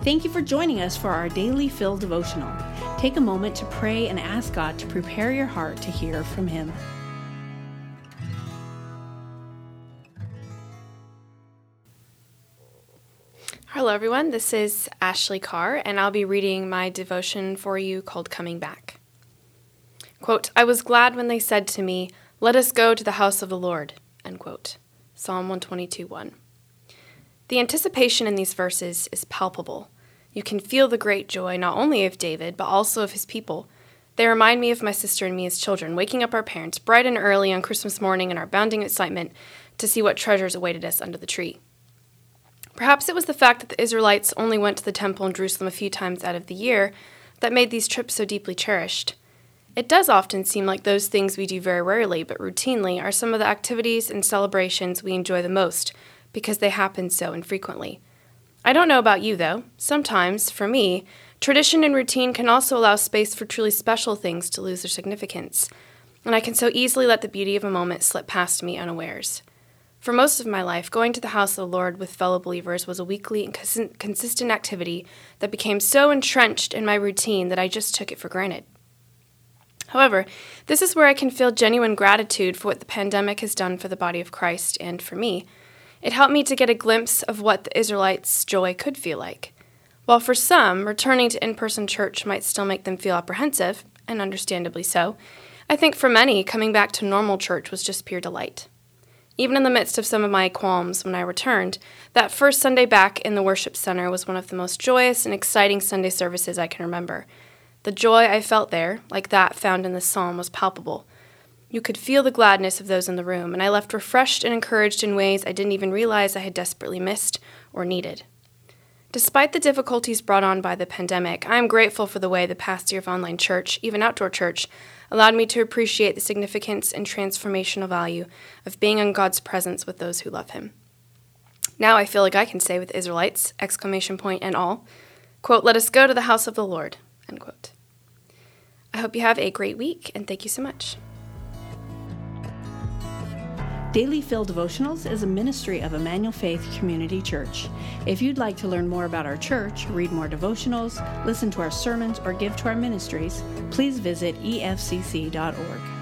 Thank you for joining us for our Daily Fill devotional. Take a moment to pray and ask God to prepare your heart to hear from Him. Hello everyone, this is Ashley Carr, and I'll be reading my devotion for you called Coming Back. Quote, I was glad when they said to me, let us go to the house of the Lord, end quote. Psalm 122:1. The anticipation in these verses is palpable. You can feel the great joy not only of David, but also of his people. They remind me of my sister and me as children, waking up our parents bright and early on Christmas morning in our bounding excitement to see what treasures awaited us under the tree. Perhaps it was the fact that the Israelites only went to the temple in Jerusalem a few times out of the year that made these trips so deeply cherished. It does often seem like those things we do very rarely, but routinely, are some of the activities and celebrations we enjoy the most because they happen so infrequently. I don't know about you, though. Sometimes, for me, tradition and routine can also allow space for truly special things to lose their significance, and I can so easily let the beauty of a moment slip past me unawares. For most of my life, going to the house of the Lord with fellow believers was a weekly and consistent activity that became so entrenched in my routine that I just took it for granted. However, this is where I can feel genuine gratitude for what the pandemic has done for the body of Christ and for me. It helped me to get a glimpse of what the Israelites' joy could feel like. While for some, returning to in-person church might still make them feel apprehensive, and understandably so, I think for many, coming back to normal church was just pure delight. Even in the midst of some of my qualms when I returned, that first Sunday back in the worship center was one of the most joyous and exciting Sunday services I can remember. The joy I felt there, like that found in the psalm, was palpable. You could feel the gladness of those in the room, and I left refreshed and encouraged in ways I didn't even realize I had desperately missed or needed. Despite the difficulties brought on by the pandemic, I am grateful for the way the past year of online church, even outdoor church, allowed me to appreciate the significance and transformational value of being in God's presence with those who love Him. Now I feel like I can say with Israelites, exclamation point and all, quote, let us go to the house of the Lord, end quote. I hope you have a great week, and thank you so much. Daily Fill Devotionals is a ministry of Emmanuel Faith Community Church. If you'd like to learn more about our church, read more devotionals, listen to our sermons, or give to our ministries, please visit efcc.org.